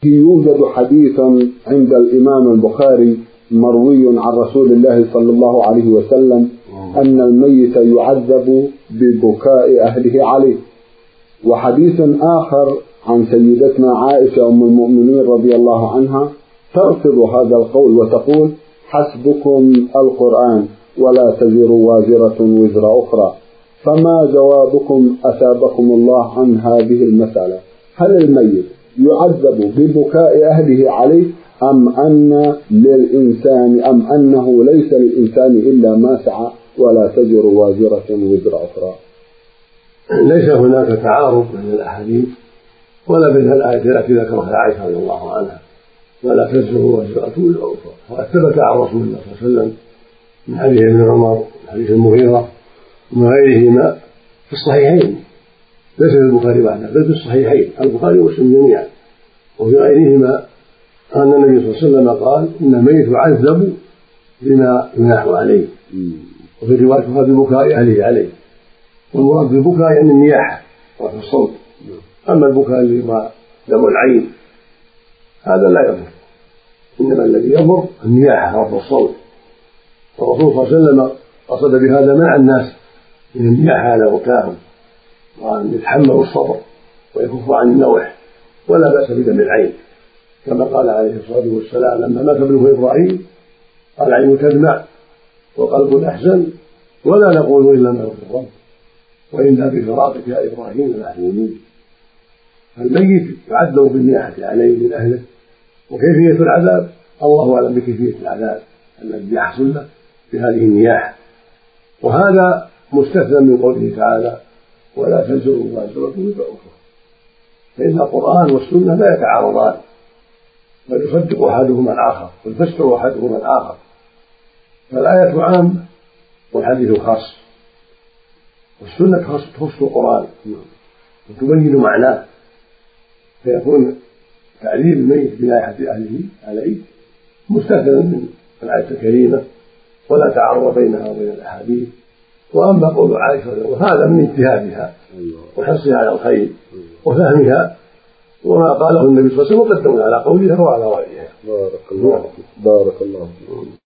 يوجد حديث عند الإمام البخاري مروي عن رسول الله صلى الله عليه وسلم أن الميت يعذب ببكاء أهله عليه، وحديث آخر عن سيدتنا عائشة أم المؤمنين رضي الله عنها ترفض هذا القول وتقول: حسبكم القرآن ولا تزر وازرة وزر أخرى. فما جوابكم أثابكم الله عن هذه المسألة؟ هل الميت يعذب ببكاء أهله عليه أم أنه ليس للإنسان إلا ما سعى ولا تزر وازرة وزر أخرى؟ ليس هناك تعارض بين الأحاديث ولا بين الآية التي ذكرها عائشة رضي الله عنها ولا تزر وازرة وزر أخرى، وقد ثبت عن رسول الله صلى الله عليه وسلم من حديث ابن عمر ومن حديث المغيرة ومن غيرهما في الصحيحين، ليس في البخاري وحده بل في الصحيحين البخاري ومسلم جميعا وفي غيرهما، أن النبي صلى الله عليه وسلم قال: إن الميت يعذب بما يناح عليه، وفي روايتها ببكاء أهله عليه. والمراد بالبكاء يعني النياحة ورفع الصوت، أما البكاء الذي هو دم العين هذا لا يضر، إنما الذي يضر النياحة ورفع الصوت. والرسول صلى الله عليه وسلم قصد بهذا منع الناس من النياحة على بكائهم، وأن يتحملوا الصبر ويكفوا عن النوح، ولا بأس بدم العين، كما قال عليه الصلاة والسلام لما مات ابنه إبراهيم: العين تدمع وقلب أحزن ولا نقول إلا ما يرضي الرب وإنا بفراقك يا إبراهيم لمحزونون. فالميت يعذب بالنياحة عليه من أهله، وكيفية العذاب الله أعلم بكيفية العذاب الذي يحصل له بهذه النياحة، وهذا مستثنى من قوله تعالى: ولا تزر وازرة وزر أخرى. فإن القرآن والسنة لا يتعارضان، بل يصدق أحدهما الآخر ويفسر أحدهما الآخر، فالآية عامة والحديث خاص، والسنة تخص القرآن وتبين معناه، فيكون تعذيب الميت بناحية أهله عليه مستثنى من الآية الكريمة ولا تعارض بينها وبين الأحاديث. وأما قول عائشة هذا من اجتهادها وحرصها على الخير وفهمها، وما قاله النبي صلى الله عليه وسلم مقدم على قولها وعلى رأيها. بارك الله فيك.